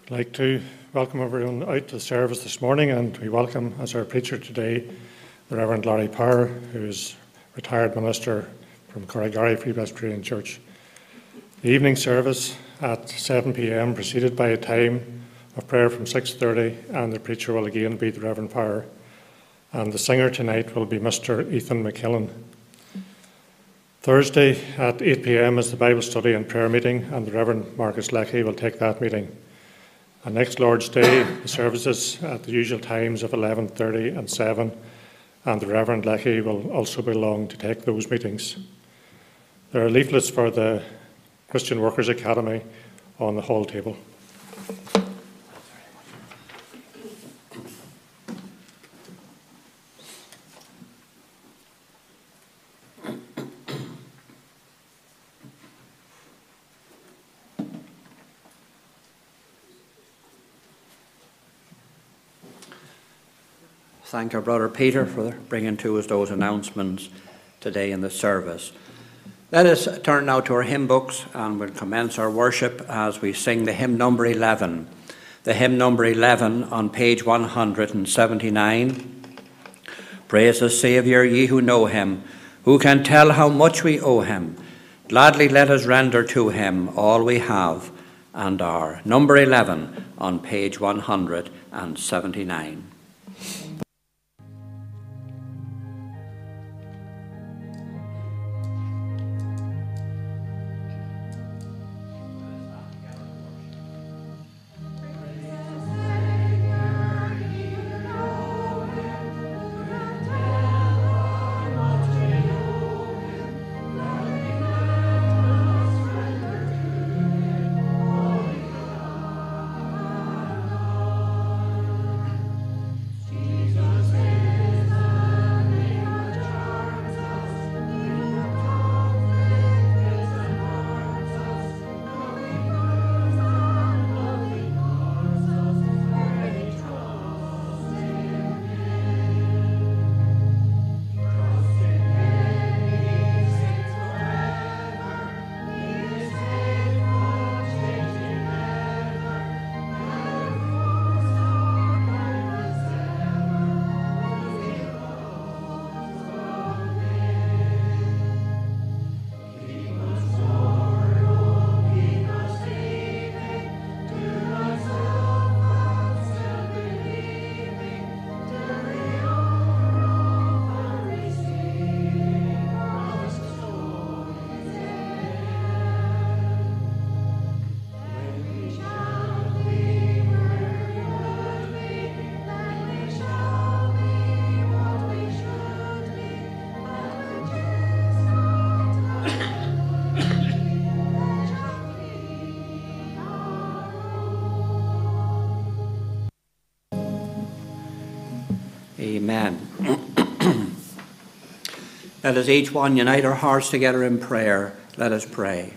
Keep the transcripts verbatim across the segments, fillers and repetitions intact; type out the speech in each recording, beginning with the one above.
I'd like to welcome everyone out to the service this morning, and we welcome as our preacher today the Reverend Larry Power, who is retired minister from Corrigary Free Presbyterian Church. The evening service at seven p m preceded by a time of prayer from six thirty, and the preacher will again be the Reverend Power. And the singer tonight will be Mister Ethan McKillen. Thursday at eight p m is the Bible study and prayer meeting, and the Reverend Marcus Leckie will take that meeting. And next Lord's Day, the services at the usual times of eleven thirty and seven, and the Reverend Leckie will also be along to take those meetings. There are leaflets for the Christian Workers Academy on the hall table. Thank our brother Peter for bringing to us those announcements today in the service. Let us turn now to our hymn books, and we'll commence our worship as we sing the hymn number eleven. The hymn number eleven on page one hundred seventy-nine. Praise the Saviour, ye who know him, who can tell how much we owe him. Gladly let us render to him all we have and are. Number eleven on page one hundred seventy-nine. Amen. Let us each one unite our hearts together in prayer. Let us pray.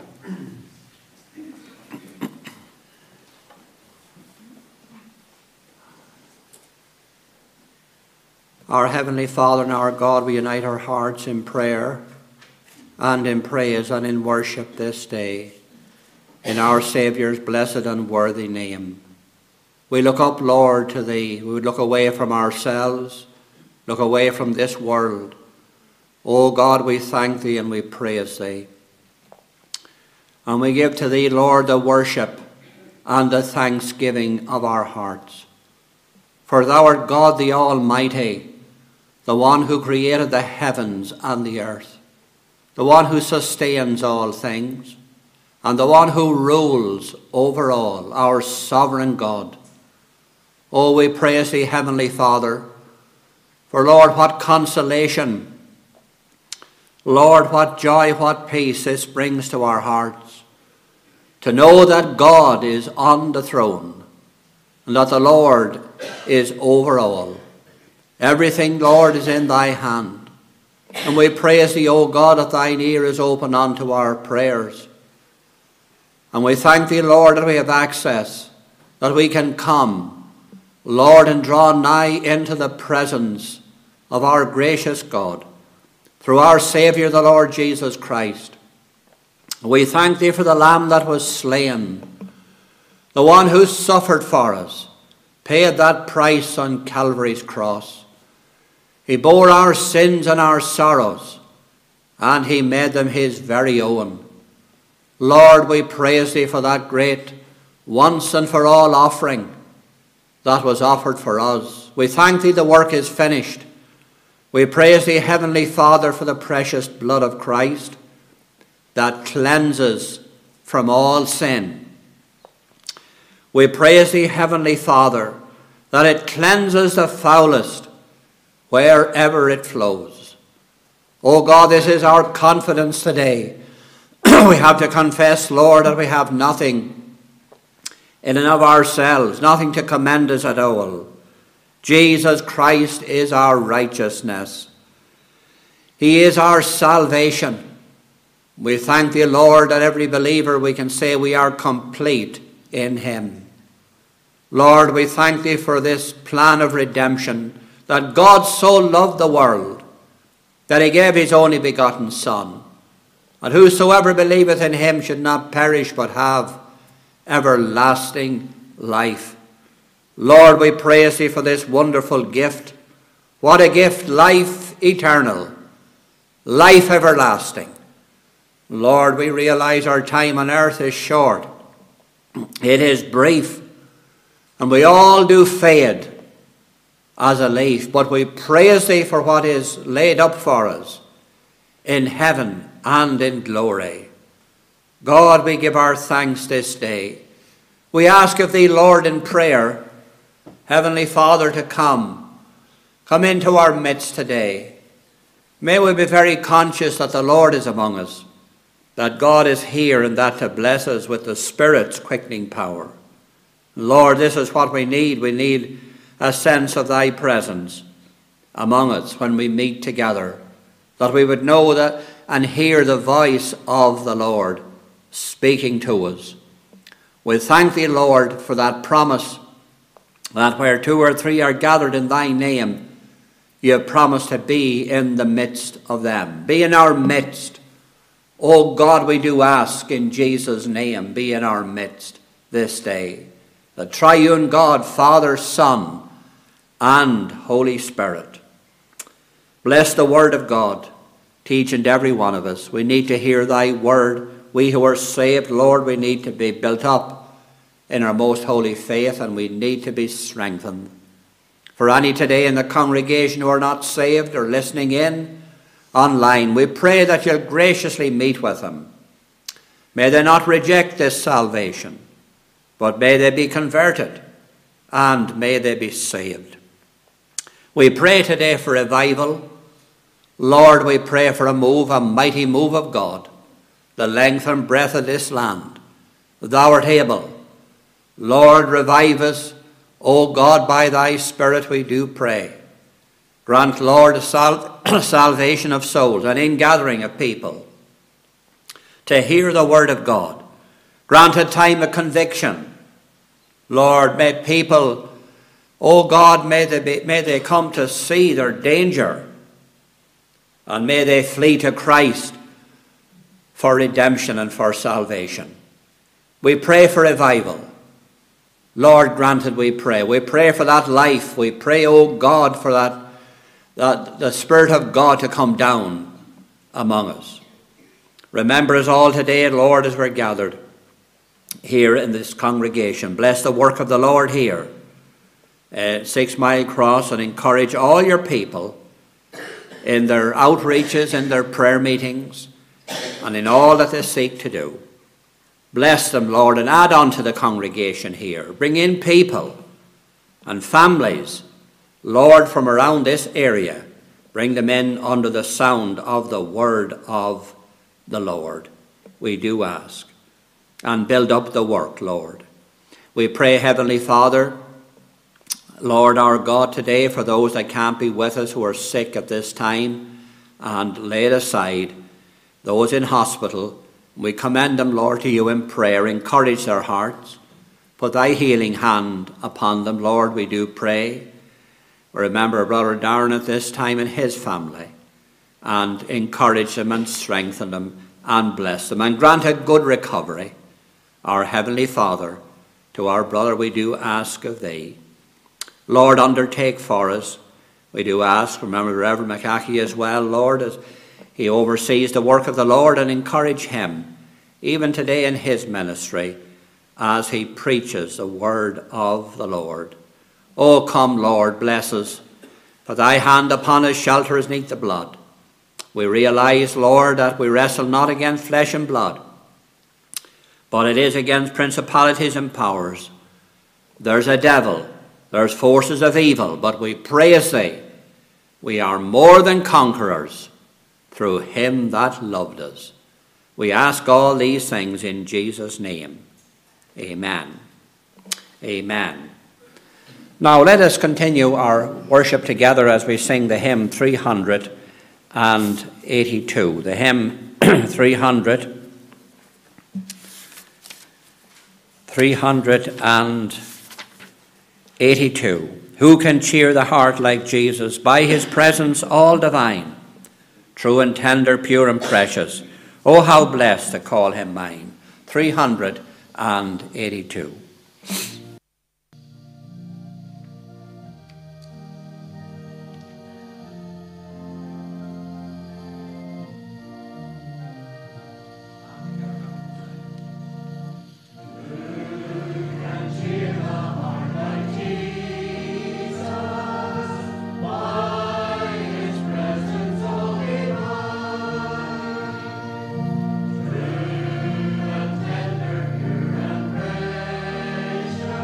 Our Heavenly Father and our God, we unite our hearts in prayer and in praise and in worship this day in our Saviour's blessed and worthy name. We look up, Lord, to Thee. We would look away from ourselves, look away from this world. O God, we thank Thee and we praise Thee. And we give to Thee, Lord, the worship and the thanksgiving of our hearts. For Thou art God the Almighty, the one who created the heavens and the earth, the one who sustains all things, and the one who rules over all, our sovereign God. Oh, we praise Thee, Heavenly Father, for, Lord, what consolation, Lord, what joy, what peace this brings to our hearts, to know that God is on the throne and that the Lord is over all. Everything, Lord, is in Thy hand. And we praise Thee, O God, that Thine ear is open unto our prayers. And we thank Thee, Lord, that we have access, that we can come, Lord, and draw nigh into the presence of our gracious God through our Saviour, the Lord Jesus Christ. We thank Thee for the Lamb that was slain, the one who suffered for us, paid that price on Calvary's cross. He bore our sins and our sorrows, and he made them his very own. Lord, we praise thee for that great once and for all offering that was offered for us. We thank thee the work is finished. We praise thee, Heavenly Father, for the precious blood of Christ that cleanses from all sin. We praise thee, Heavenly Father, that it cleanses the foulest wherever it flows. Oh God, this is our confidence today. We have to confess, Lord, that we have nothing in and of ourselves, nothing to commend us at all. Jesus Christ is our righteousness. He is our salvation. We thank thee, Lord, that every believer we can say we are complete in him. Lord, we thank thee for this plan of redemption, that God so loved the world that he gave his only begotten Son, and whosoever believeth in him should not perish but have everlasting life. Lord, we praise thee for this wonderful gift. What a gift, life eternal, life everlasting. Lord, we realize our time on earth is short. It is brief, and we all do fade as a leaf, but we praise thee for what is laid up for us in heaven and in glory. God, we give our thanks this day. We ask of thee, Lord, in prayer, Heavenly Father, to come. Come into our midst today. May we be very conscious that the Lord is among us, that God is here, and that to bless us with the Spirit's quickening power. Lord, this is what we need. We need a sense of thy presence among us when we meet together, that we would know that and hear the voice of the Lord speaking to us. We thank thee, Lord, for that promise that where two or three are gathered in thy name, you have promised to be in the midst of them. Be in our midst. O God, we do ask in Jesus' name, be in our midst this day. The triune God, Father, Son, and Holy Spirit. Bless the word of God. Teach and every one of us. We need to hear thy word. We who are saved, Lord, we need to be built up in our most holy faith, and we need to be strengthened. For any today in the congregation who are not saved or listening in online, we pray that you'll graciously meet with them. May they not reject this salvation, but may they be converted, and may they be saved. We pray today for revival. Lord, we pray for a move, a mighty move of God, the length and breadth of this land. Thou art able. Lord, revive us. O God, by thy Spirit we do pray. Grant, Lord, a sal- salvation of souls, an ingathering of people to hear the word of God. Grant a time of conviction. Lord, may people, O God, may they, be, may they come to see their danger, and may they flee to Christ for redemption and for salvation. We pray for revival. Lord, granted we pray. We pray for that life. We pray, O God, for that, that the Spirit of God to come down among us. Remember us all today, Lord, as we're gathered here in this congregation. Bless the work of the Lord here at Six Mile Cross, and encourage all your people in their outreaches, in their prayer meetings, and in all that they seek to do. Bless them, Lord, and add on to the congregation here. Bring in people and families, Lord, from around this area. Bring them in under the sound of the word of the Lord. We do ask. And build up the work, Lord. We pray, Heavenly Father, Lord our God, today for those that can't be with us, who are sick at this time and laid aside, those in hospital. We commend them, Lord, to you in prayer. Encourage their hearts. Put thy healing hand upon them, Lord, we do pray. Remember Brother Darren at this time and his family, and encourage them and strengthen them and bless them, and grant a good recovery. Our Heavenly Father, to our brother we do ask of thee. Lord, undertake for us. We do ask, remember Reverend McAkey as well, Lord, as he oversees the work of the Lord, and encourage him, even today in his ministry, as he preaches the word of the Lord. O come, Lord, bless us. For thy hand upon us, shelter us neath the blood. We realize, Lord, that we wrestle not against flesh and blood, but it is against principalities and powers. There's a devil, there's forces of evil, but we praise thee. We are more than conquerors through him that loved us. We ask all these things in Jesus' name. Amen. Amen. Now let us continue our worship together as we sing the hymn three hundred eighty-two. The hymn three hundred, three hundred eighty-two. Who can cheer the heart like Jesus, by his presence all divine, true and tender, pure and precious? Oh, how blessed to call him mine. three hundred eighty-two. Precious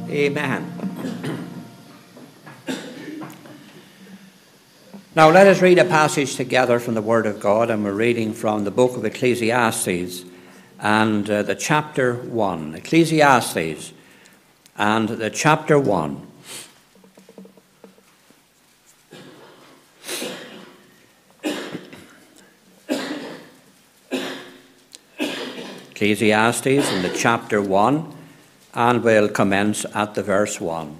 Amen. Now let us read a passage together from the Word of God, and we're reading from the book of Ecclesiastes and uh, the chapter one. Ecclesiastes and the chapter one. Ecclesiastes in the chapter one, and we'll commence at the verse one.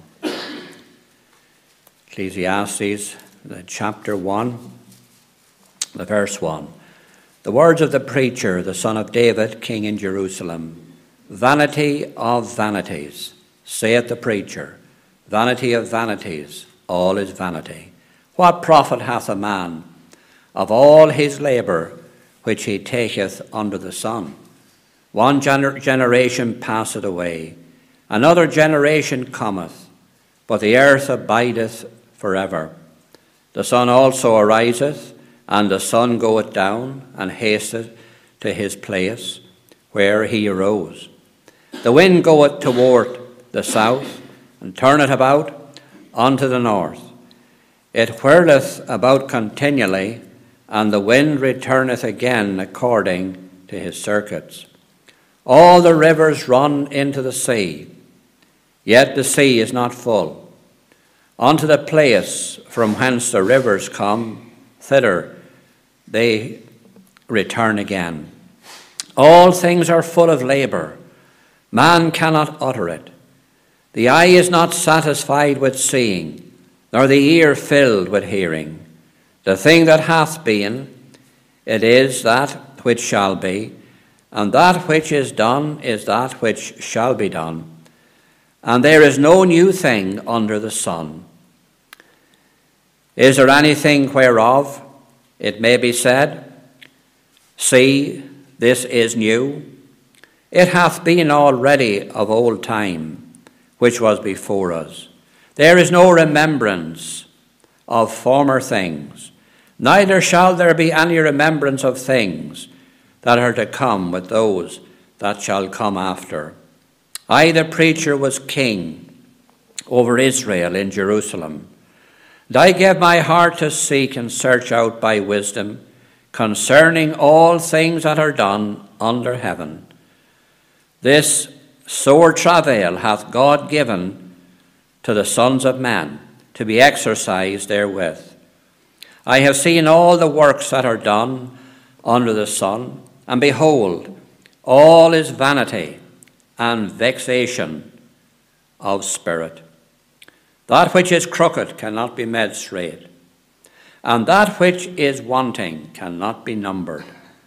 Ecclesiastes, the chapter one, the verse one. The words of the preacher, the son of David, king in Jerusalem. Vanity of vanities, saith the preacher, vanity of vanities, all is vanity. What profit hath a man of all his labour which he taketh under the sun? One gener- generation passeth away, another generation cometh, but the earth abideth forever. The sun also ariseth, and the sun goeth down, and hasteth to his place where he arose. The wind goeth toward the south, and turneth about unto the north. It whirleth about continually, and the wind returneth again according to his circuits. All the rivers run into the sea, yet the sea is not full. Unto the place from whence the rivers come, thither they return again. All things are full of labour. Man cannot utter it. The eye is not satisfied with seeing, nor the ear filled with hearing. The thing that hath been, it is that which shall be, and that which is done is that which shall be done. And there is no new thing under the sun. Is there anything whereof it may be said, see, this is new? It hath been already of old time, which was before us. There is no remembrance of former things, neither shall there be any remembrance of things that are to come with those that shall come after. I, the preacher, was king over Israel in Jerusalem. And I gave my heart to seek and search out by wisdom concerning all things that are done under heaven. This sore travail hath God given to the sons of men to be exercised therewith. I have seen all the works that are done under the sun, and behold, all is vanity and vexation of spirit. That which is crooked cannot be made straight, and that which is wanting cannot be numbered.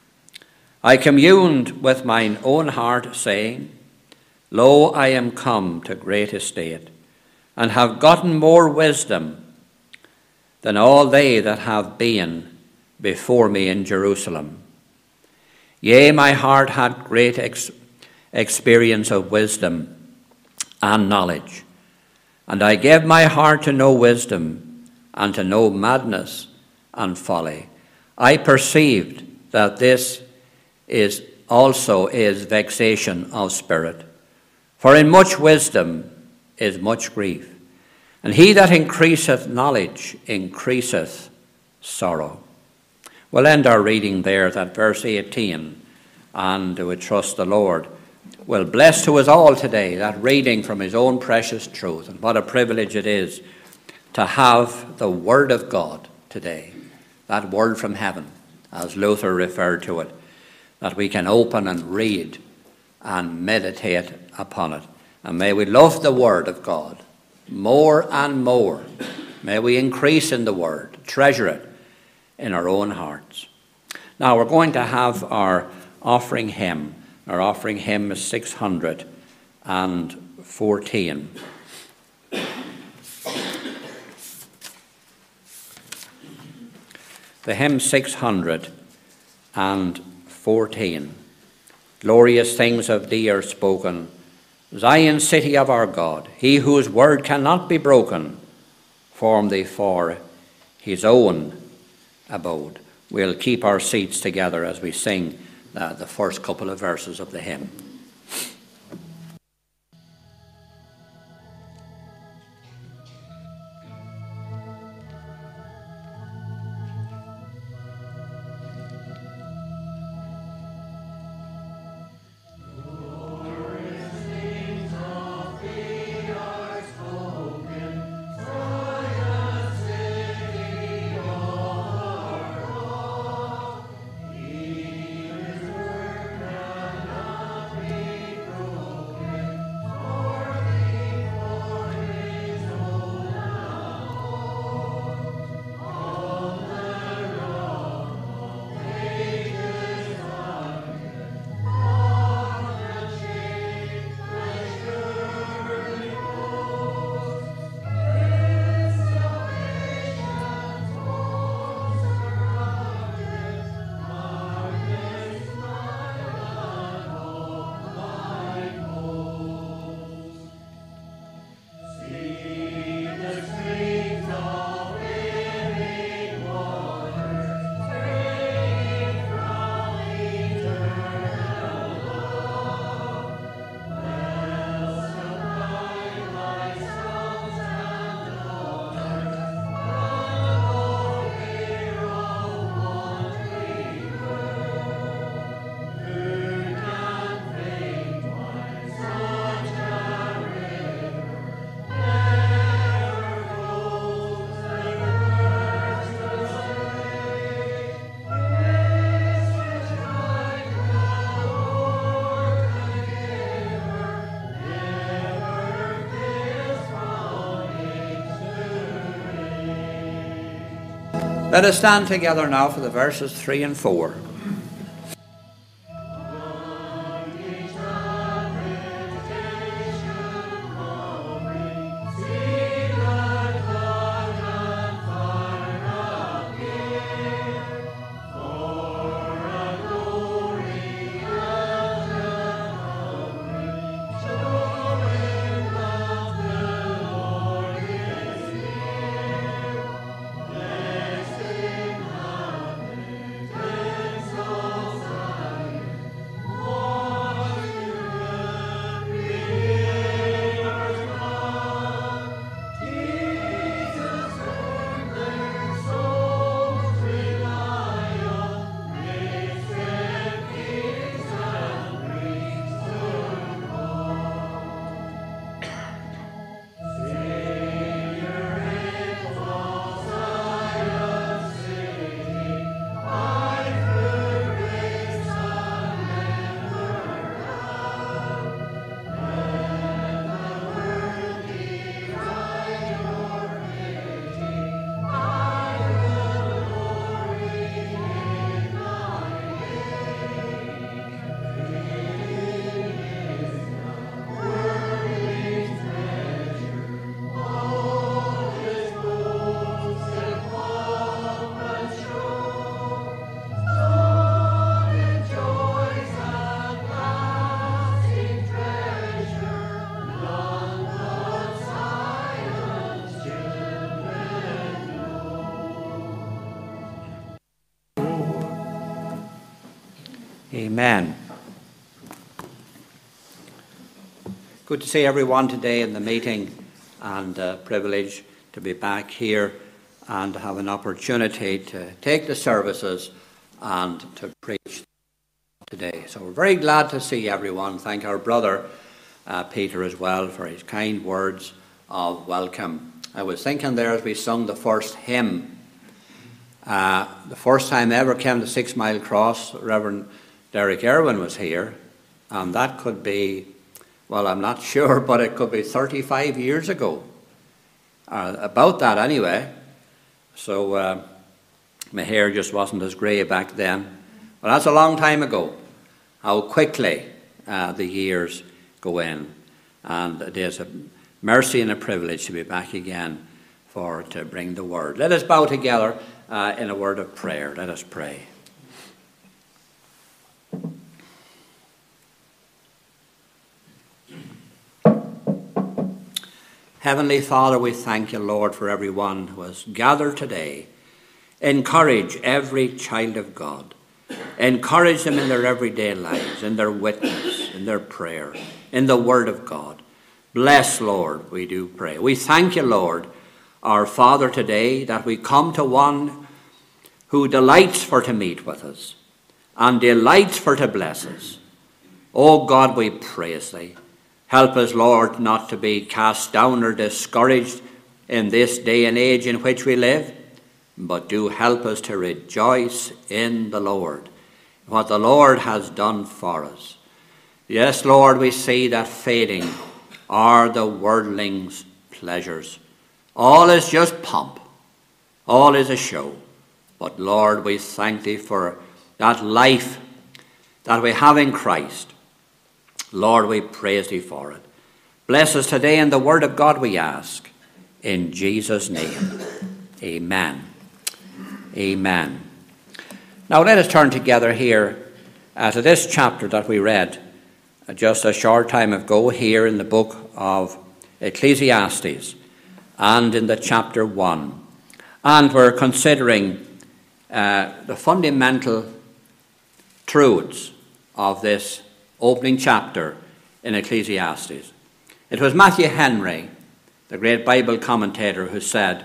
I communed with mine own heart, saying, Lo, I am come to great estate, and have gotten more wisdom than all they that have been before me in Jerusalem. Yea, my heart had great ex- experience of wisdom and knowledge, and I gave my heart to know wisdom and to know madness and folly. I perceived that this is also is vexation of spirit. For in much wisdom is much grief, and he that increaseth knowledge increaseth sorrow. We'll end our reading there at verse eighteen, and we trust the Lord will bless to us all today that reading from his own precious truth. And what a privilege it is to have the Word of God today, that word from heaven, as Luther referred to it, that we can open and read and meditate upon it. And may we love the Word of God more and more. May we increase in the Word, treasure it in our own hearts. Now we're going to have our offering hymn. Our offering hymn is six hundred fourteen. The hymn six hundred fourteen. Glorious things of thee are spoken, Zion, city of our God. He whose word cannot be broken, formed thee for his own abode. We'll keep our seats together as we sing uh, the first couple of verses of the hymn. Let us stand together now for the verses three and four. Amen. Good to see everyone today in the meeting, and a privilege to be back here and to have an opportunity to take the services and to preach today. So we're very glad to see everyone. Thank our brother uh, Peter as well for his kind words of welcome. I was thinking there as we sung the first hymn, uh, the first time I ever came to Six Mile Cross, Reverend Derek Irwin was here, and that could be, well, I'm not sure, but it could be thirty-five years ago. Uh, about that anyway. So uh, my hair just wasn't as grey back then. But that's a long time ago. How quickly uh, the years go in. And it is a mercy and a privilege to be back again for to bring the word. Let us bow together uh, in a word of prayer. Let us pray. Heavenly Father, we thank you, Lord, for everyone who has gathered today. Encourage every child of God. Encourage them in their everyday lives, in their witness, in their prayer, in the Word of God. Bless, Lord, we do pray. We thank you, Lord, our Father, today, that we come to one who delights for to meet with us and delights for to bless us. O God, we praise thee. Help us, Lord, not to be cast down or discouraged in this day and age in which we live, but do help us to rejoice in the Lord, what the Lord has done for us. Yes, Lord, we see that fading are the worldling's pleasures. All is just pomp. All is a show. But, Lord, we thank thee for that life that we have in Christ. Lord, we praise thee for it. Bless us today in the word of God, we ask. In Jesus' name, amen. Amen. Now let us turn together here uh, to this chapter that we read uh, just a short time ago here in the book of Ecclesiastes and in the chapter one. And we're considering uh, the fundamental truths of this opening chapter in Ecclesiastes. It was Matthew Henry, the great Bible commentator, who said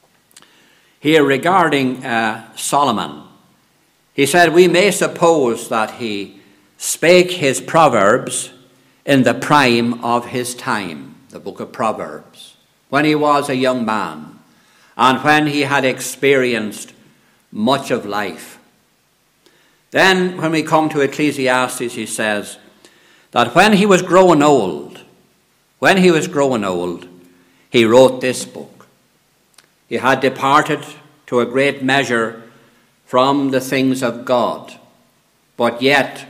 here regarding uh, Solomon, he said, we may suppose that he spake his proverbs in the prime of his time, the book of Proverbs, when he was a young man and when he had experienced much of life. Then when we come to Ecclesiastes, he says that when he was growing old, when he was growing old, he wrote this book. He had departed to a great measure from the things of God, but yet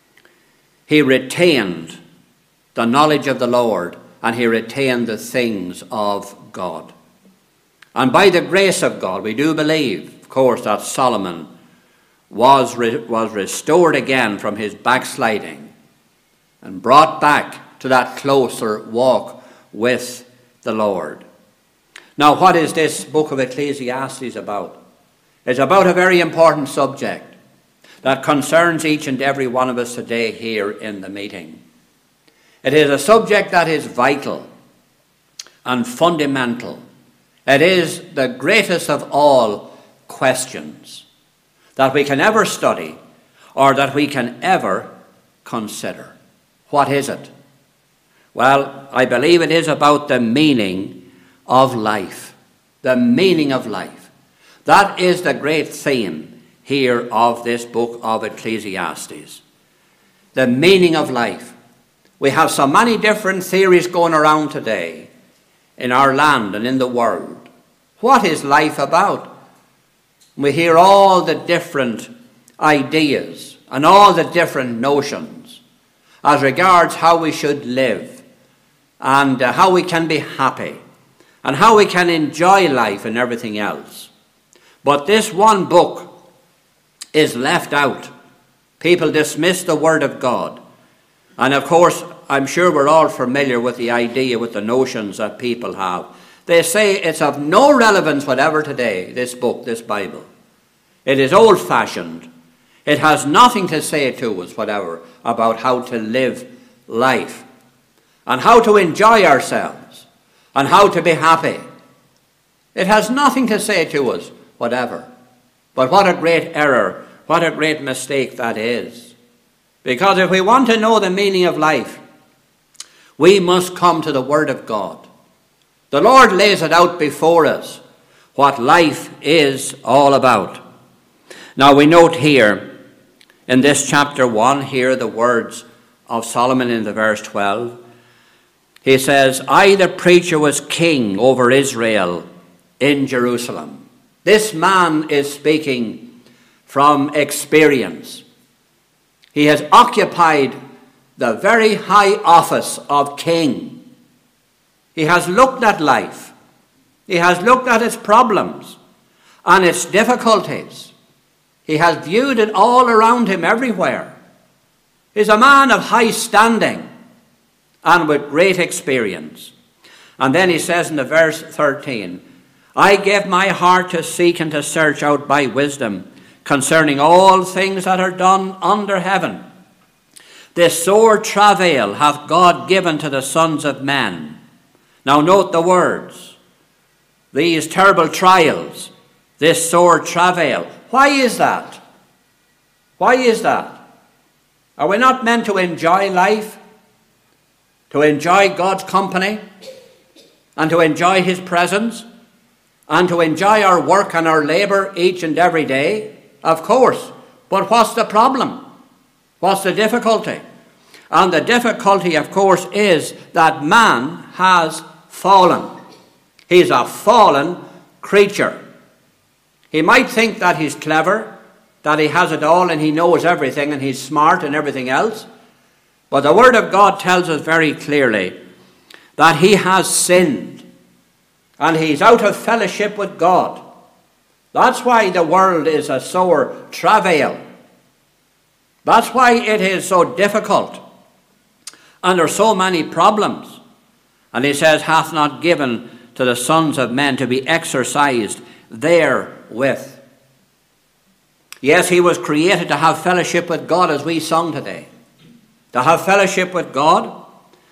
he retained the knowledge of the Lord, and he retained the things of God. And by the grace of God, we do believe, of course, that Solomon was, re- was restored again from his backsliding and brought back to that closer walk with the Lord. Now, what is this book of Ecclesiastes about? It's about a very important subject that concerns each and every one of us today here in the meeting. It is a subject that is vital and fundamental. It is the greatest of all questions that we can ever study or that we can ever consider. What is it? Well, I believe it is about the meaning of life. The meaning of life. That is the great theme here of this book of Ecclesiastes. The meaning of life. We have so many different theories going around today in our land and in the world. What is life about? We hear all the different ideas and all the different notions as regards how we should live and uh, how we can be happy and how we can enjoy life and everything else. But this one book is left out. People dismiss the Word of God. And of course, I'm sure we're all familiar with the idea, with the notions that people have. They say it's of no relevance whatever today, this book, this Bible. It is old-fashioned. It has nothing to say to us whatever about how to live life and how to enjoy ourselves and how to be happy. It has nothing to say to us whatever. But what a great error, what a great mistake that is. Because if we want to know the meaning of life, we must come to the Word of God. The Lord lays it out before us, what life is all about. Now we note here, in this chapter one, here the words of Solomon in the verse twelve. He says, I, the preacher, was king over Israel in Jerusalem. This man is speaking from experience. He has occupied the very high office of king. He has looked at life. He has looked at its problems and its difficulties. He has viewed it all around him everywhere. He's a man of high standing and with great experience. And then he says in the verse thirteen, I gave my heart to seek and to search out by wisdom concerning all things that are done under heaven. This sore travail hath God given to the sons of men. Now note the words. These terrible trials, this sore travail. Why is that? Why is that? Are we not meant to enjoy life? To enjoy God's company? And to enjoy His presence? And to enjoy our work and our labor each and every day? Of course. But what's the problem? What's the difficulty? And the difficulty, of course, is that man has fallen. He's a fallen creature. He might think that he's clever, that he has it all and he knows everything and he's smart and everything else. But the Word of God tells us very clearly that he has sinned and he's out of fellowship with God. That's why the world is a sore travail. That's why it is so difficult. And there are so many problems. And he says, hath not given to the sons of men to be exercised therewith. Yes, he was created to have fellowship with God, as we sung today. To have fellowship with God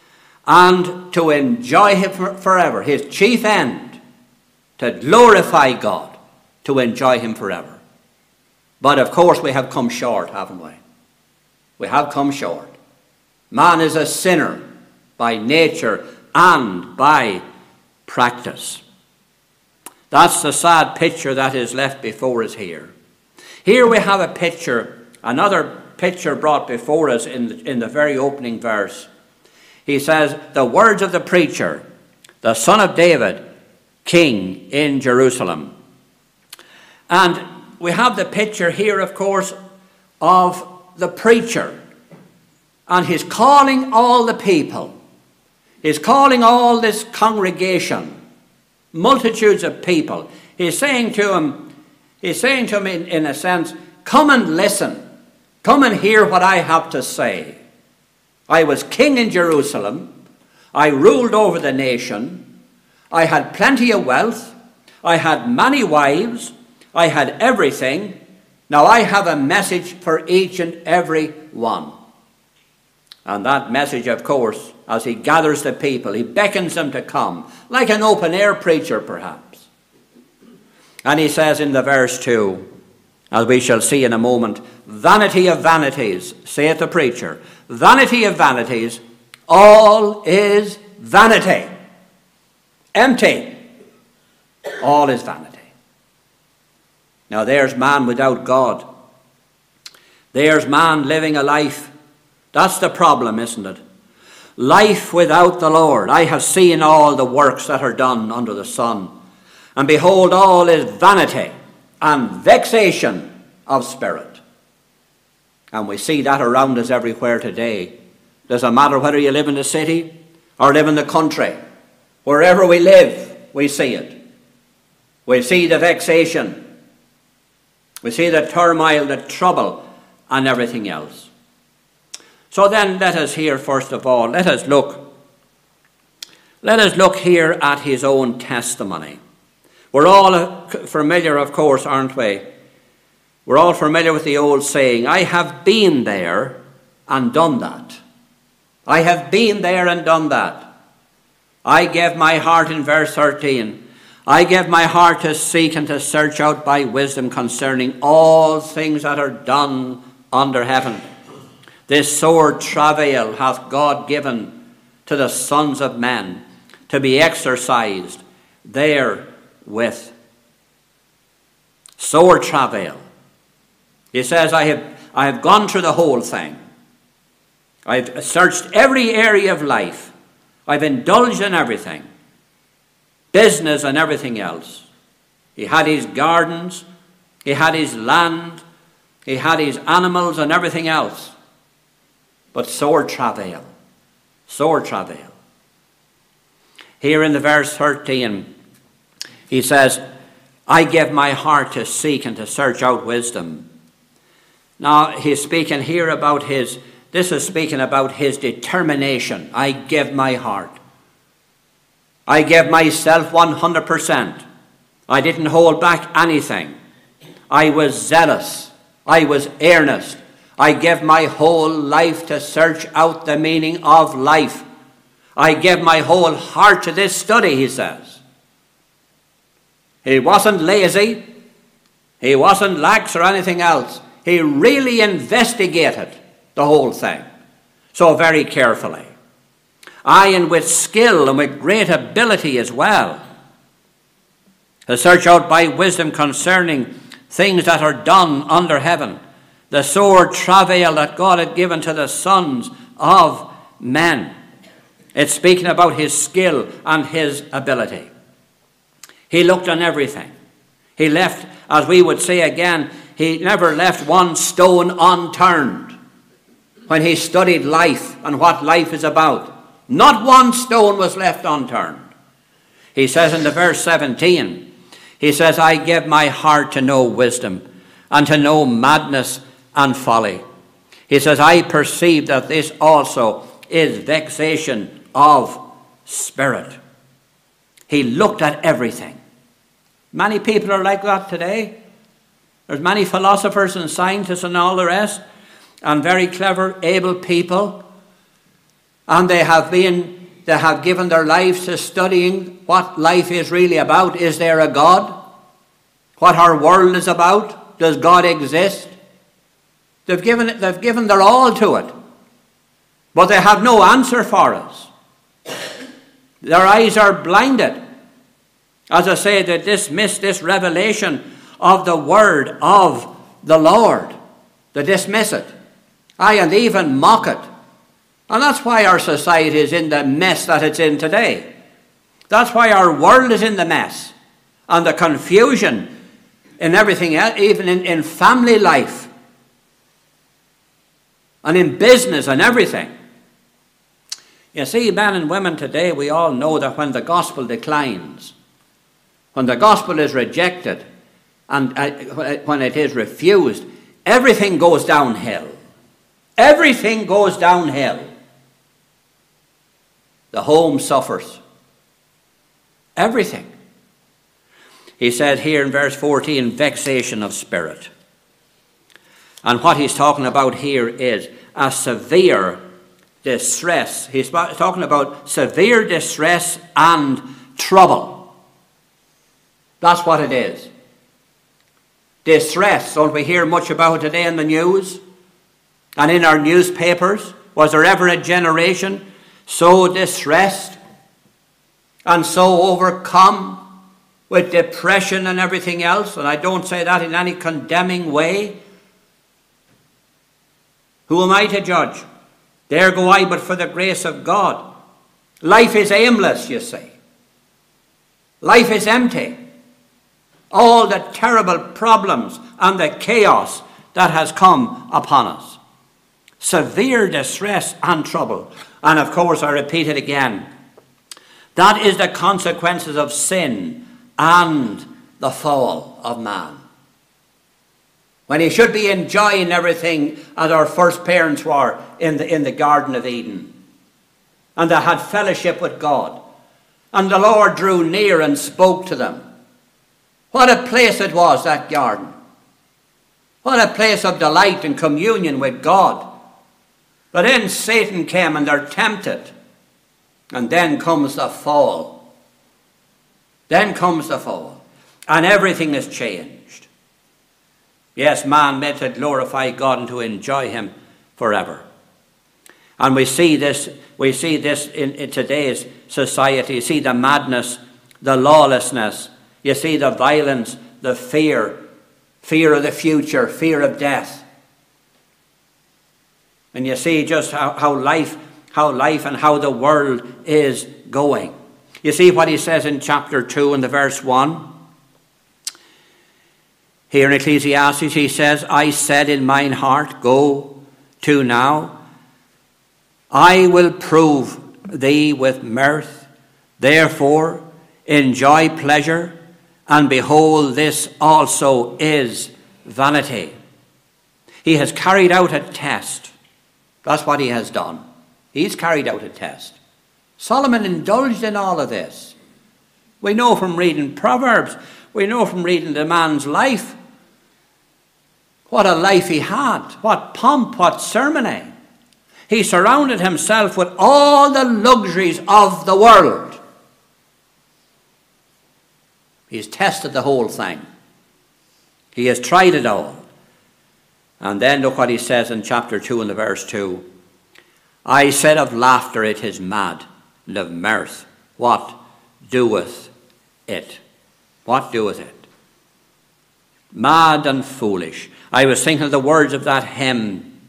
and to enjoy Him forever. His chief end, to glorify God, to enjoy Him forever. But of course we have come short, haven't we? We have come short. Man is a sinner by nature and by practice. That's the sad picture that is left before us here. Here we have a picture, another picture brought before us in the, in the very opening verse. He says, the words of the preacher, the son of David, king in Jerusalem. And we have the picture here, of course, of the preacher. And he's calling all the people. He's calling all this congregation, multitudes of people. He's saying to him, he's saying to them in, in a sense, come and listen. Come and hear what I have to say. I was king in Jerusalem. I ruled over the nation. I had plenty of wealth. I had many wives. I had everything. Now I have a message for each and every one. And that message, of course, as he gathers the people, he beckons them to come, like an open-air preacher, perhaps. And he says in the verse two, as we shall see in a moment, vanity of vanities, saith the preacher, vanity of vanities, all is vanity. Empty. All is vanity. Now there's man without God. There's man living a life. That's the problem, isn't it? Life without the Lord. I have seen all the works that are done under the sun. And behold, all is vanity and vexation of spirit. And we see that around us everywhere today. Doesn't matter whether you live in the city or live in the country. Wherever we live, we see it. We see the vexation. We see the turmoil, the trouble, and everything else. So then let us hear, first of all, let us look. Let us look here at his own testimony. We're all familiar, of course, aren't we? We're all familiar with the old saying, I have been there and done that. I have been there and done that. I gave my heart in verse thirteen. I gave my heart to seek and to search out by wisdom concerning all things that are done under heaven. This sore travail hath God given to the sons of men to be exercised therewith. Sore travail. He says, I have, I have gone through the whole thing. I've searched every area of life. I've indulged in everything. Business and everything else. He had his gardens. He had his land. He had his animals and everything else. But sore travail. Sore travail. Here in the verse thirteen, he says, I give my heart to seek and to search out wisdom. Now, he's speaking here about his, this is speaking about his determination. I give my heart. I gave myself one hundred percent. I didn't hold back anything. I was zealous. I was earnest. I gave my whole life to search out the meaning of life. I gave my whole heart to this study, he says. He wasn't lazy. He wasn't lax or anything else. He really investigated the whole thing. So very carefully. Aye, and with skill and with great ability as well. To search out by wisdom concerning things that are done under heaven. The sore travail that God had given to the sons of men. It's speaking about his skill and his ability. He looked on everything. He left, as we would say again, he never left one stone unturned when he studied life and what life is about. Not one stone was left unturned. He says in the verse seventeen, he says, I give my heart to know wisdom and to know madness and folly. He says, I perceive that this also is vexation of spirit. He looked at everything. Many people are like that today. There's many philosophers and scientists and all the rest, and very clever, able people. And they have been, they have given their lives to studying what life is really about. Is there a God? What our world is about? Does God exist? They've given it, they've given their all to it. But they have no answer for us. Their eyes are blinded. As I say, they dismiss this revelation of the word of the Lord. They dismiss it. Aye, and even mock it. And that's why our society is in the mess that it's in today. That's why our world is in the mess. And the confusion in everything else, even in, in family life and in business and everything. You see, men and women today, we all know that when the gospel declines, when the gospel is rejected and uh, when it is refused, everything goes downhill. Everything goes downhill. The home suffers. Everything. He said here in verse fourteen, vexation of spirit. And what he's talking about here is a severe distress. He's talking about severe distress and trouble. That's what it is. Distress. Don't we hear much about it today in the news and in our newspapers? Was there ever a generation so distressed and so overcome with depression and everything else? And I don't say that in any condemning way. Who am I to judge? There go I, but for the grace of God. Life is aimless, you see. Life is empty. All the terrible problems and the chaos that has come upon us. Severe distress and trouble. And of course, I repeat it again. That is the consequences of sin and the fall of man. When he should be enjoying everything as our first parents were in the, in the Garden of Eden. And they had fellowship with God. And the Lord drew near and spoke to them. What a place it was, that garden. What a place of delight and communion with God. But then Satan came and they're tempted. And then comes the fall. Then comes the fall. And everything is changed. Yes, man meant to glorify God and to enjoy him forever. And we see this, we see this in, in today's society. You see the madness, the lawlessness. You see the violence, the fear. Fear of the future, fear of death. And you see just how, how life, how life and how the world is going. You see what he says in chapter two and the verse one. Here in Ecclesiastes he says, I said in mine heart, go to now. I will prove thee with mirth. Therefore enjoy pleasure. And behold, this also is vanity. He has carried out a test. That's what he has done. He's carried out a test. Solomon indulged in all of this. We know from reading Proverbs. We know from reading the man's life. What a life he had. What pomp, what ceremony. He surrounded himself with all the luxuries of the world. He's tested the whole thing. He has tried it all. And then look what he says in chapter two and the verse two. I said of laughter, it is mad, and of mirth, what doeth it? What doeth it? Mad and foolish. I was thinking of the words of that hymn,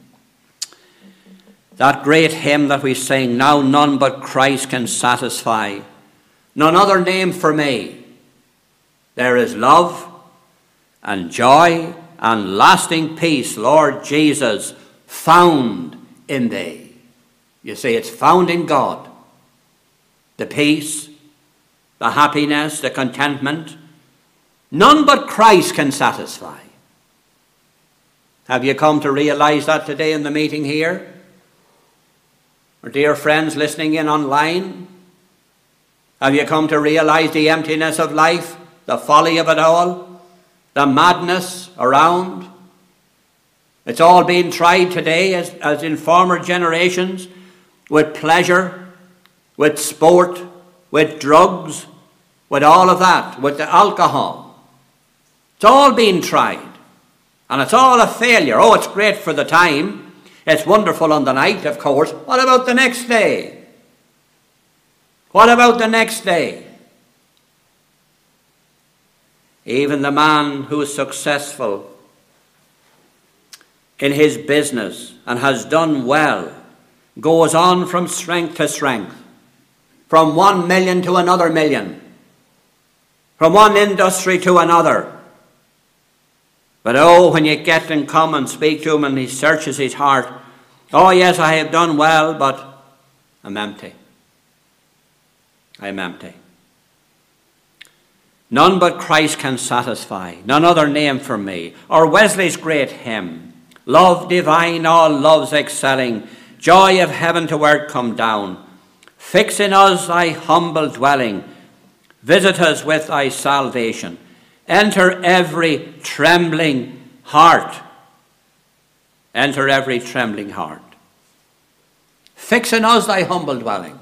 that great hymn that we sing, now none but Christ can satisfy, none other name for me. There is love and joy and lasting peace, Lord Jesus, found in thee. You see, it's found in God. The peace, the happiness, the contentment. None but Christ can satisfy. Have you come to realize that today in the meeting here? Or dear friends listening in online? Have you come to realize the emptiness of life? The folly of it all, the madness around. It's all being tried today as, as in former generations with pleasure, with sport, with drugs, with all of that, with the alcohol. It's all being tried. And it's all a failure. Oh, it's great for the time. It's wonderful on the night, of course. What about the next day? What about the next day? Even the man who is successful in his business and has done well goes on from strength to strength, from one million to another million, from one industry to another. But oh, when you get and come and speak to him and he searches his heart, oh yes, I have done well, but I'm empty. I'm empty. None but Christ can satisfy, none other name for me. Or Wesley's great hymn, love divine, all loves excelling, joy of heaven to earth come down. Fix in us thy humble dwelling, visit us with thy salvation. Enter every trembling heart. Enter every trembling heart. Fix in us thy humble dwelling.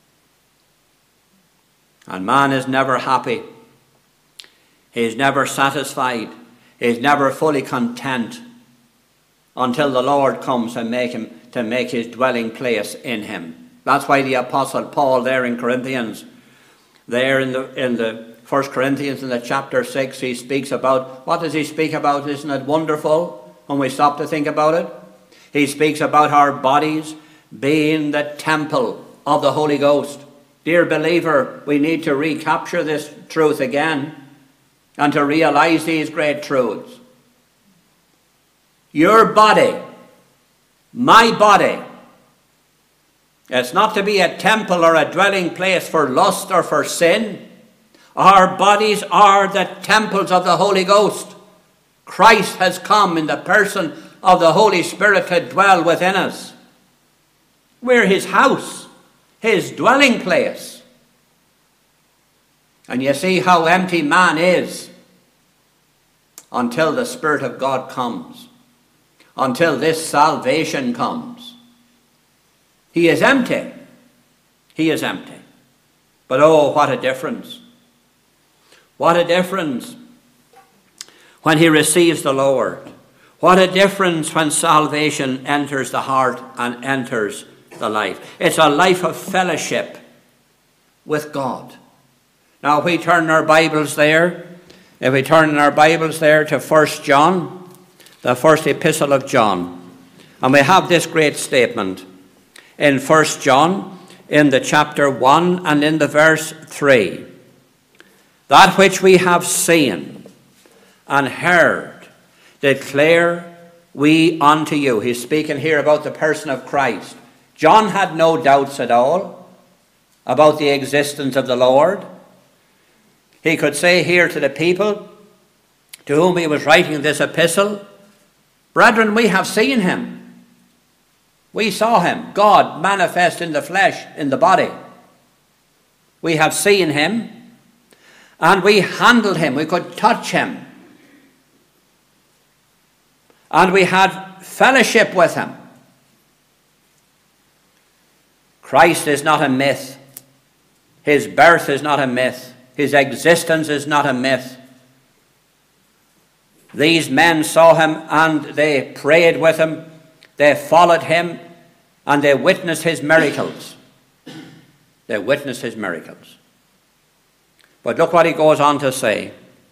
And man is never happy. He is never satisfied. He is never fully content until the Lord comes and make him to make his dwelling place in him. That's why the Apostle Paul there in Corinthians, there in the in the First Corinthians in the chapter six, he speaks about, what does he speak about? Isn't it wonderful when we stop to think about it? He speaks about our bodies being the temple of the Holy Ghost. Dear believer, we need to recapture this truth again and to realize these great truths. Your body, my body, it's not to be a temple or a dwelling place for lust or for sin. Our bodies are the temples of the Holy Ghost. Christ has come in the person of the Holy Spirit to dwell within us. We're his house, his dwelling place. And you see how empty man is until the Spirit of God comes, until this salvation comes. He is empty. He is empty. But oh, what a difference. What a difference when he receives the Lord. What a difference when salvation enters the heart and enters the life. It's a life of fellowship with God. Now, if we turn our Bibles there, if we turn in our Bibles there to First John, the first epistle of John, and we have this great statement in First John, in the chapter one and in the verse three. That which we have seen and heard declare we unto you. He's speaking here about the person of Christ. John had no doubts at all about the existence of the Lord. He could say here to the people to whom he was writing this epistle, brethren, we have seen him. We saw him, God manifest in the flesh, in the body. We have seen him, and we handled him. We could touch him. And we had fellowship with him. Christ is not a myth. His birth is not a myth. His existence is not a myth. These men saw him and they prayed with him. They followed him and they witnessed his miracles. They witnessed his miracles. But look what he goes on to say.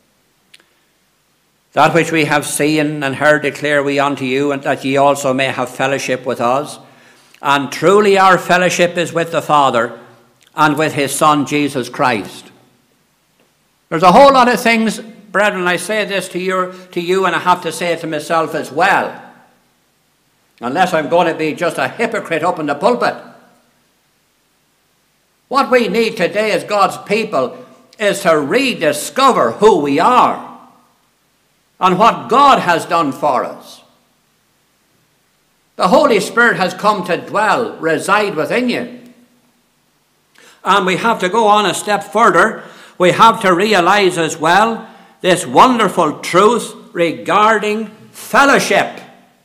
That which we have seen and heard declare we unto you, and that ye also may have fellowship with us. And truly our fellowship is with the Father and with his Son Jesus Christ. There's a whole lot of things, brethren, I say this to you, to you and I have to say it to myself as well. Unless I'm going to be just a hypocrite up in the pulpit. What we need today as God's people is to rediscover who we are and what God has done for us. The Holy Spirit has come to dwell, reside within you. And we have to go on a step further. We have to realize as well this wonderful truth regarding fellowship.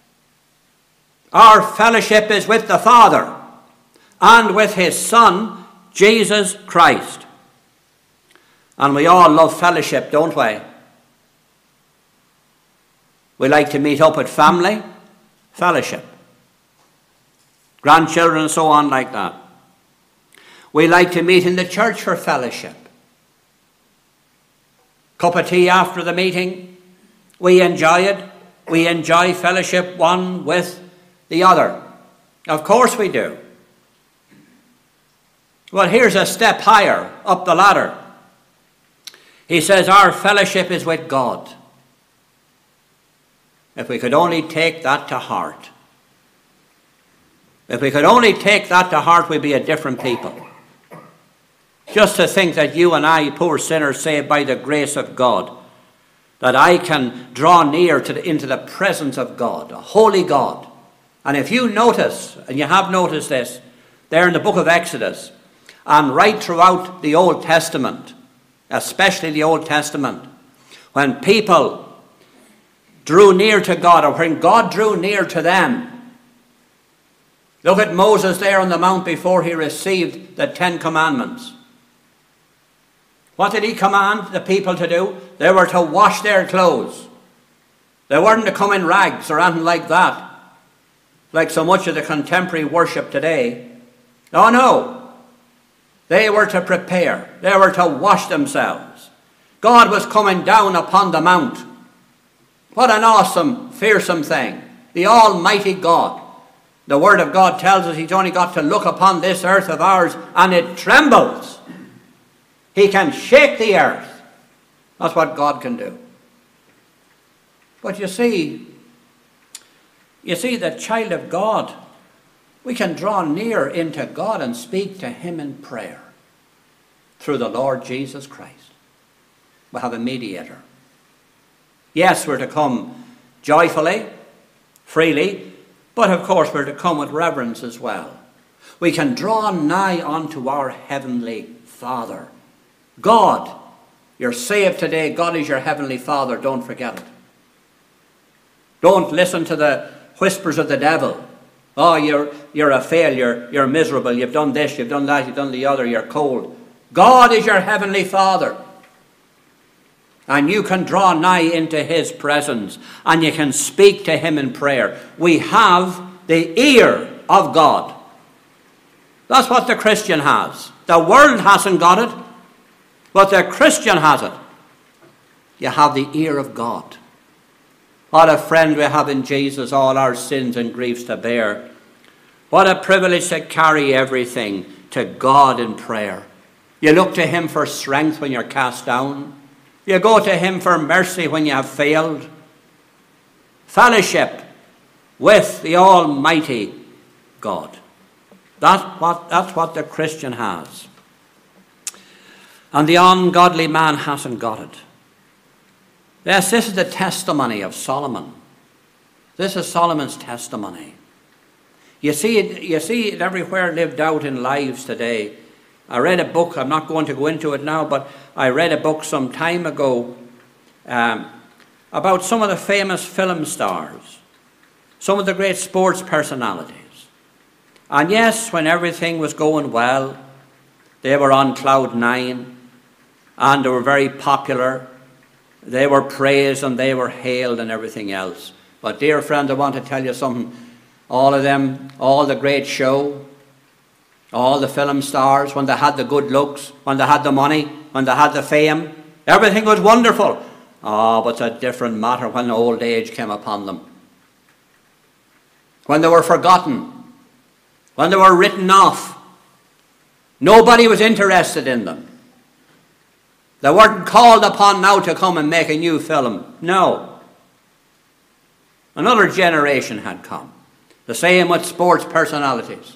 Our fellowship is with the Father and with his Son, Jesus Christ. And we all love fellowship, don't we? We like to meet up with family, fellowship. Grandchildren and so on like that. We like to meet in the church for fellowship. Cup of tea after the meeting. We enjoy it. We enjoy fellowship one with the other. Of course we do. Well, here's a step higher up the ladder. He says our fellowship is with God. If we could only take that to heart. If we could only take that to heart, we'd be a different people. Just to think that you and I, poor sinners, saved by the grace of God, that I can draw near to the, into the presence of God, a holy God. And if you notice, and you have noticed this, there in the book of Exodus, and right throughout the Old Testament, especially the Old Testament, when people drew near to God, or when God drew near to them, look at Moses there on the mount before he received the Ten Commandments. What did he command the people to do? They were to wash their clothes. They weren't to come in rags or anything like that, like so much of the contemporary worship today. No, no. They were to prepare. They were to wash themselves. God was coming down upon the mount. What an awesome, fearsome thing. The Almighty God. The Word of God tells us he's only got to look upon this earth of ours and it trembles. He can shake the earth. That's what God can do. But you see, you see, the child of God, we can draw near into God and speak to him in prayer through the Lord Jesus Christ. We have a mediator. Yes, we're to come joyfully, freely, but of course we're to come with reverence as well. We can draw nigh unto our heavenly Father. God, you're saved today. God is your heavenly Father. Don't forget it. Don't listen to the whispers of the devil. Oh, you're, you're a failure. You're miserable. You've done this, you've done that, you've done the other. You're cold. God is your heavenly Father. And you can draw nigh into his presence. And you can speak to him in prayer. We have the ear of God. That's what the Christian has. The world hasn't got it. But the Christian has it. You have the ear of God. What a friend we have in Jesus, all our sins and griefs to bear. What a privilege to carry everything to God in prayer. You look to him for strength when you're cast down. You go to him for mercy when you have failed. Fellowship with the Almighty God. That's what, that's what the Christian has. And the ungodly man hasn't got it. Yes, this is the testimony of Solomon. This is Solomon's testimony. You see it, you see it everywhere lived out in lives today. I read a book, I'm not going to go into it now, but I read a book some time ago um, about some of the famous film stars, some of the great sports personalities. And yes, when everything was going well, they were on cloud nine. And they were very popular. They were praised and they were hailed and everything else. But dear friend, I want to tell you something. All of them, all the great show, all the film stars, when they had the good looks, when they had the money, when they had the fame, everything was wonderful. Oh, but it's a different matter when old age came upon them. When they were forgotten. When they were written off. Nobody was interested in them. They weren't called upon now to come and make a new film. No. Another generation had come. The same with sports personalities.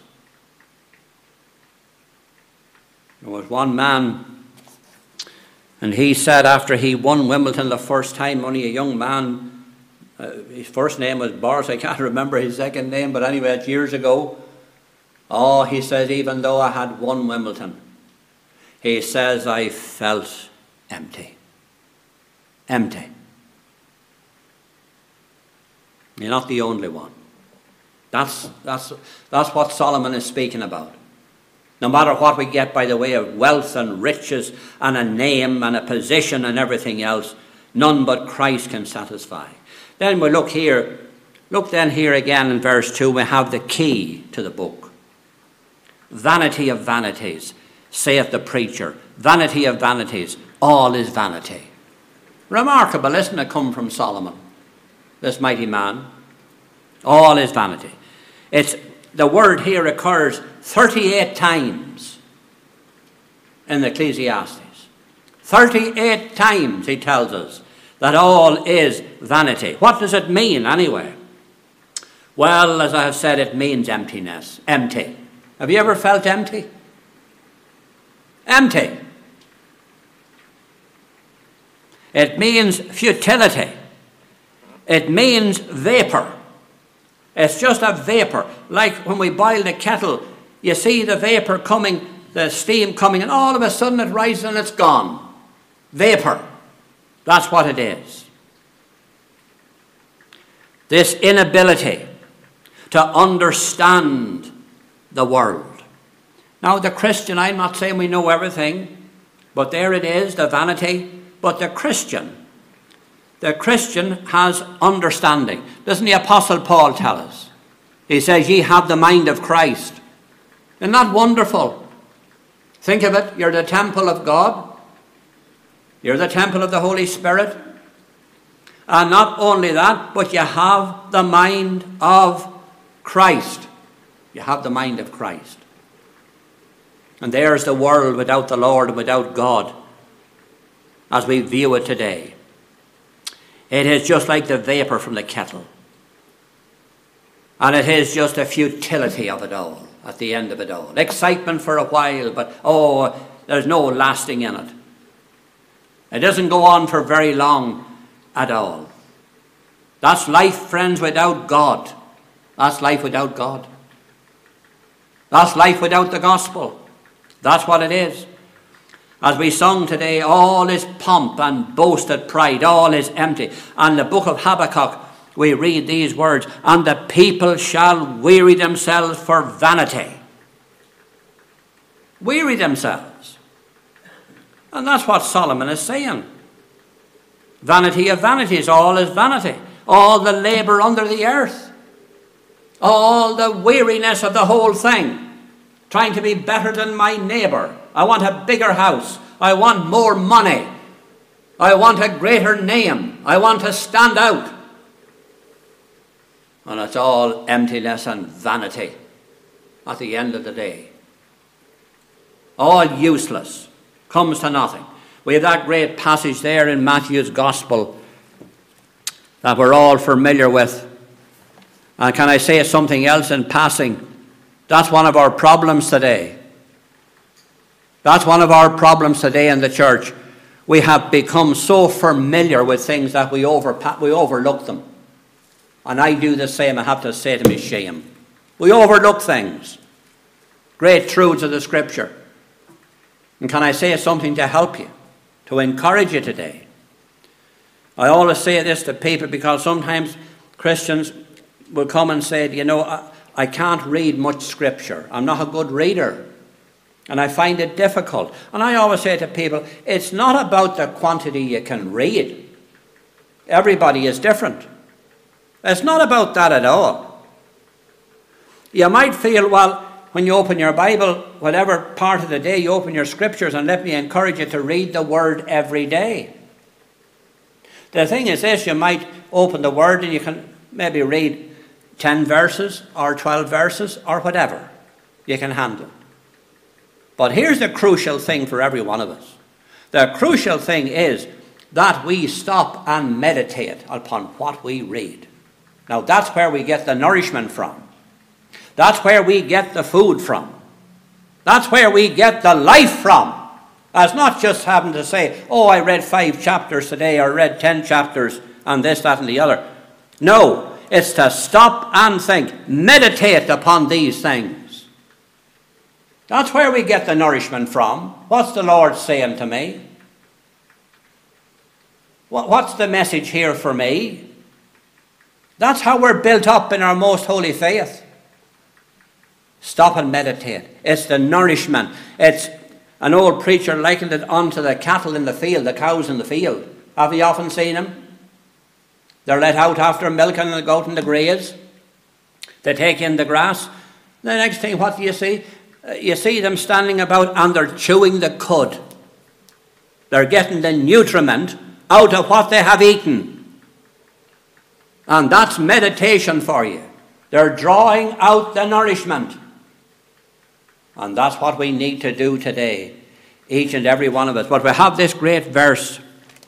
There was one man, and he said after he won Wimbledon the first time, only a young man, uh, his first name was Boris, I can't remember his second name, but anyway, it's years ago. Oh, he says, even though I had won Wimbledon, he says, I felt empty. Empty. You're not the only one. That's, that's, that's what Solomon is speaking about. No matter what we get by the way of wealth and riches and a name and a position and everything else, none but Christ can satisfy. Then we look here, look then here again in verse two, we have the key to the book. Vanity of vanities, saith the preacher. Vanity of vanities, all is vanity. Remarkable, isn't it, come from Solomon, this mighty man? All is vanity. It's, the word here occurs thirty-eight times in the Ecclesiastes. thirty-eight times he tells us that all is vanity. What does it mean anyway? Well, as I have said, it means emptiness. Empty. Have you ever felt empty? Empty. It means futility. It means vapor. It's just a vapor. Like when we boil the kettle, you see the vapor coming, the steam coming, and all of a sudden it rises and it's gone. Vapor. That's what it is. This inability to understand the world. Now, the Christian, I'm not saying we know everything, but there it is, the vanity. But the Christian, the Christian has understanding. Doesn't the Apostle Paul tell us? He says, ye have the mind of Christ. Isn't that wonderful? Think of it. You're the temple of God. You're the temple of the Holy Spirit. And not only that, but you have the mind of Christ. You have the mind of Christ. And there's the world without the Lord and without God as we view it today. It is just like the vapor from the kettle. And it is just the futility of it all at the end of it all. Excitement for a while, but oh, there's no lasting in it. It doesn't go on for very long at all. That's life, friends, without God. That's life without God. That's life without the gospel. That's what it is. As we sung today, all is pomp and boasted pride, all is empty. And the book of Habakkuk, we read these words, and the people shall weary themselves for vanity. Weary themselves. And that's what Solomon is saying. Vanity of vanities, all is vanity. All the labour under the earth. All the weariness of the whole thing. Trying to be better than my neighbour. I want a bigger house. I want more money. I want a greater name. I want to stand out. And it's all emptiness and vanity at the end of the day. All useless. Comes to nothing. We have that great passage there in Matthew's Gospel that we're all familiar with. And can I say something else in passing? That's one of our problems today. That's one of our problems today in the church. We have become so familiar with things that we, over, we overlook them. And I do the same, I have to say to my shame. We overlook things. Great truths of the Scripture. And can I say something to help you, to encourage you today? I always say this to people because sometimes Christians will come and say, you know, I, I can't read much Scripture. I'm not a good reader. And I find it difficult. And I always say to people, it's not about the quantity you can read. Everybody is different. It's not about that at all. You might feel, well, when you open your Bible, whatever part of the day you open your Scriptures, and let me encourage you to read the Word every day. The thing is this, you might open the Word and you can maybe read ten verses or twelve verses or whatever you can handle. But here's the crucial thing for every one of us. The crucial thing is that we stop and meditate upon what we read. Now that's where we get the nourishment from. That's where we get the food from. That's where we get the life from. It's not just having to say, oh, I read five chapters today or read ten chapters and this, that and the other. No, it's to stop and think. Meditate upon these things. That's where we get the nourishment from. What's the Lord saying to me? What's the message here for me? That's how we're built up in our most holy faith. Stop and meditate. It's the nourishment. It's an old preacher likened it unto the cattle in the field, the cows in the field. Have you often seen them? They're let out after milking the goat and the graze. They take in the grass. The next thing, what do you see? You see them standing about and they're chewing the cud. They're getting the nutriment out of what they have eaten. And that's meditation for you. They're drawing out the nourishment. And that's what we need to do today, each and every one of us. But we have this great verse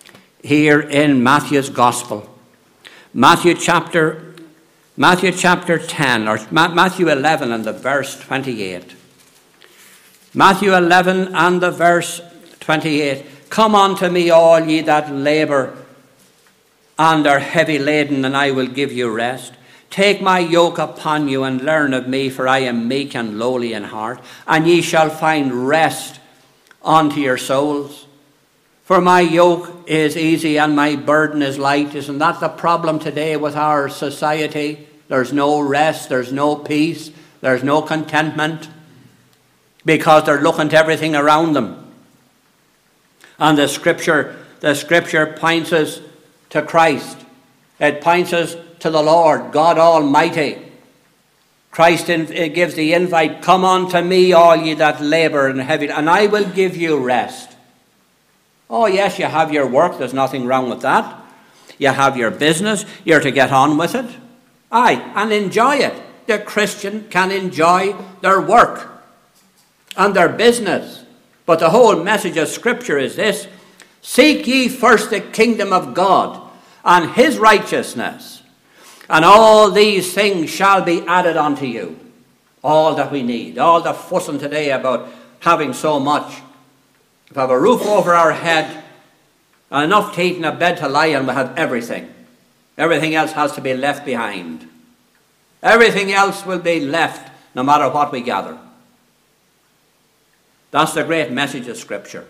here in Matthew's Gospel. Matthew chapter, Matthew chapter ten, or Matthew eleven and the verse twenty-eight. Matthew eleven and the verse twenty-eight. Come unto me, all ye that labour and are heavy laden, and I will give you rest. Take my yoke upon you and learn of me, for I am meek and lowly in heart, and ye shall find rest unto your souls. For my yoke is easy and my burden is light. Isn't that the problem today with our society? There's no rest, there's no peace, there's no contentment, because they're looking to everything around them. And the scripture, the scripture points us to Christ. It points us to the Lord, God Almighty. Christ in, gives the invite, come unto me, all ye that labour and heavy, and I will give you rest. Oh yes, you have your work, there's nothing wrong with that. You have your business, you're to get on with it. Aye, and enjoy it. The Christian can enjoy their work and their business. But the whole message of Scripture is this: seek ye first the kingdom of God and his righteousness, and all these things shall be added unto you. All that we need. All the fussing today about having so much. If we have a roof over our head and enough to eat and a bed to lie on, we have everything. Everything else has to be left behind. Everything else will be left no matter what we gather. That's the great message of Scripture.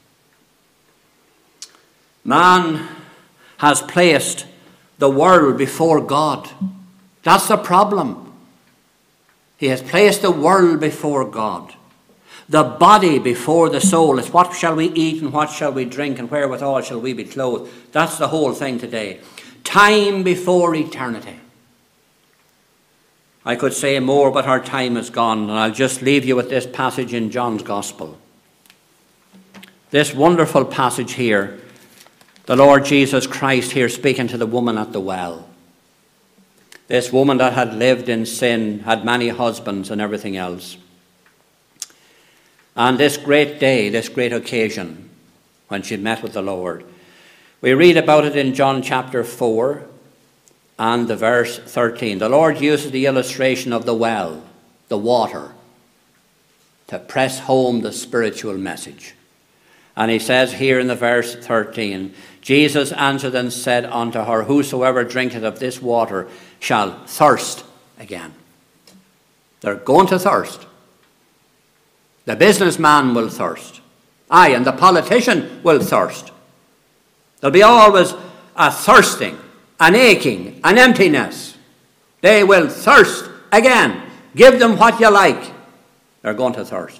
Man has placed the world before God. That's the problem. He has placed the world before God. The body before the soul. It's what shall we eat and what shall we drink and wherewithal shall we be clothed. That's the whole thing today. Time before eternity. I could say more, but our time is gone, and I'll just leave you with this passage in John's Gospel. This wonderful passage here, the Lord Jesus Christ here speaking to the woman at the well. This woman that had lived in sin, had many husbands and everything else. And this great day, this great occasion, when she met with the Lord, we read about it in John chapter four and the verse thirteen. The Lord uses the illustration of the well, the water, to press home the spiritual message. And he says here in the verse thirteen, Jesus answered and said unto her, whosoever drinketh of this water shall thirst again. They're going to thirst. The businessman will thirst. Aye, and the politician will thirst. There'll be always a thirsting, an aching, an emptiness. They will thirst again. Give them what you like. They're going to thirst.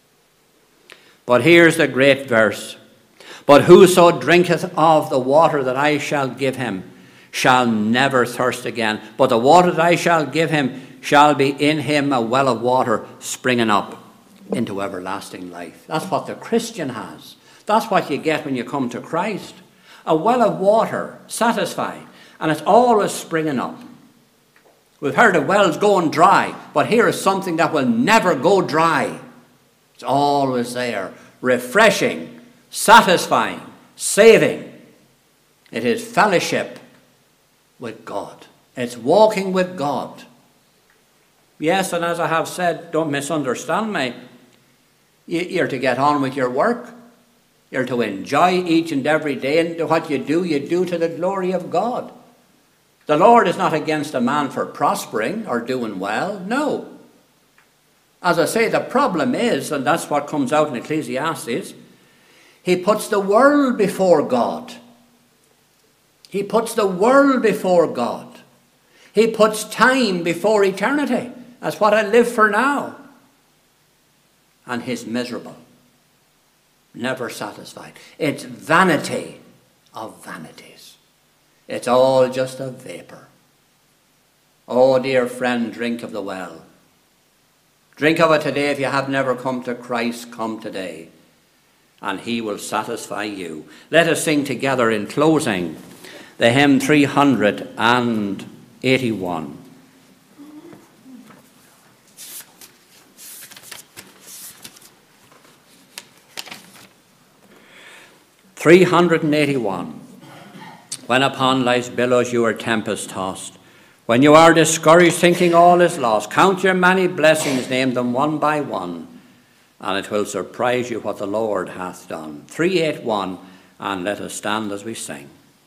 But here's the great verse. But whoso drinketh of the water that I shall give him shall never thirst again. But the water that I shall give him shall be in him a well of water springing up into everlasting life. That's what the Christian has. That's what you get when you come to Christ. A well of water, satisfied, and it's always springing up. We've heard of wells going dry, but here is something that will never go dry. It's always there, refreshing, satisfying, saving. It is fellowship with God. It's walking with God. Yes, and as I have said, don't misunderstand me, you're to get on with your work. You're to enjoy each and every day, and what you do, you do to the glory of God. The Lord is not against a man for prospering or doing well. No. As I say, the problem is, and that's what comes out in Ecclesiastes, he puts the world before God. He puts the world before God. He puts time before eternity. That's what I live for now. And he's miserable. Never satisfied. It's vanity of vanities. It's all just a vapor. Oh, dear friend, drink of the well. Drink of it today. If you have never come to Christ, come today, and he will satisfy you. Let us sing together in closing the hymn three hundred eighty-one. three hundred eighty-one. When upon life's billows you are tempest-tossed, when you are discouraged, thinking all is lost, count your many blessings, name them one by one, and it will surprise you what the Lord hath done. three eighty-one, and let us stand as we sing.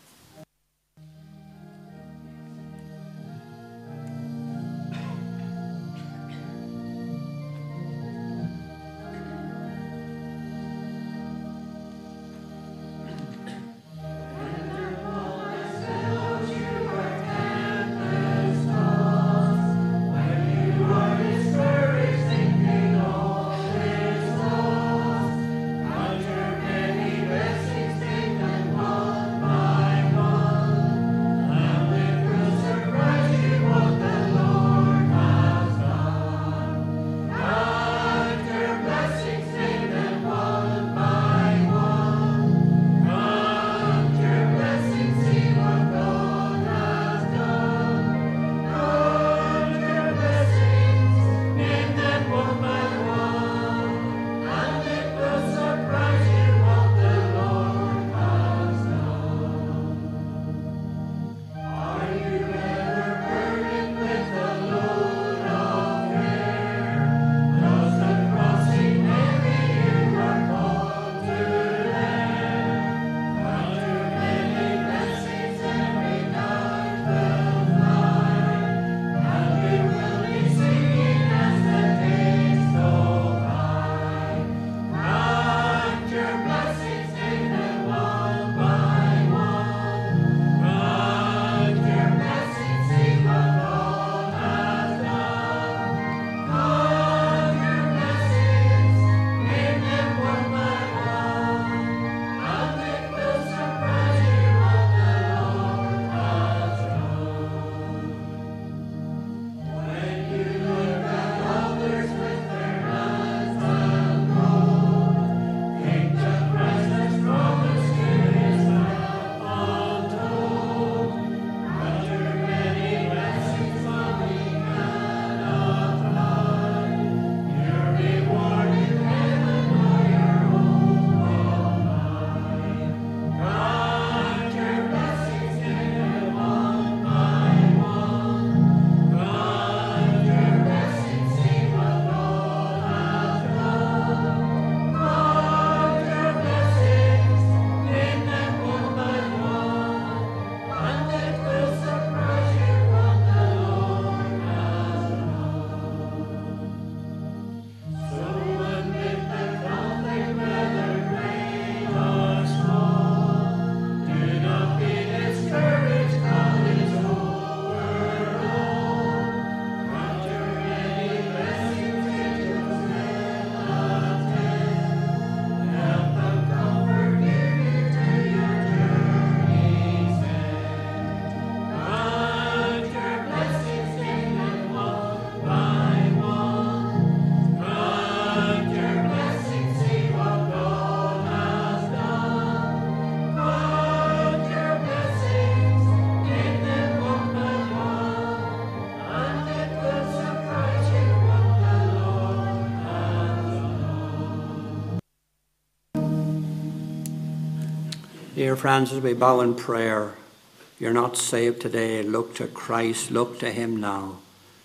Dear friends, as we bow in prayer, you're not saved today, look to Christ, look to him now.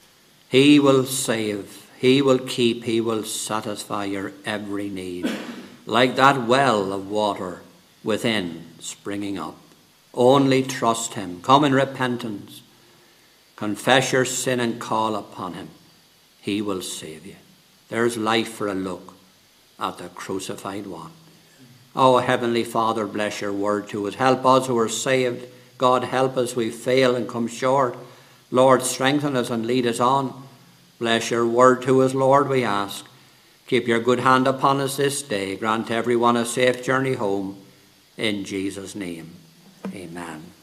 He will save, he will keep, he will satisfy your every need, like that well of water within springing up. Only trust him. Come in repentance. Confess your sin and call upon him. He will save you. There's life for a look at the crucified one. Oh, Heavenly Father, bless your word to us. Help us who are saved. God, help us. We fail and come short. Lord, strengthen us and lead us on. Bless your word to us, Lord, we ask. Keep your good hand upon us this day. Grant everyone a safe journey home. In Jesus' name, amen.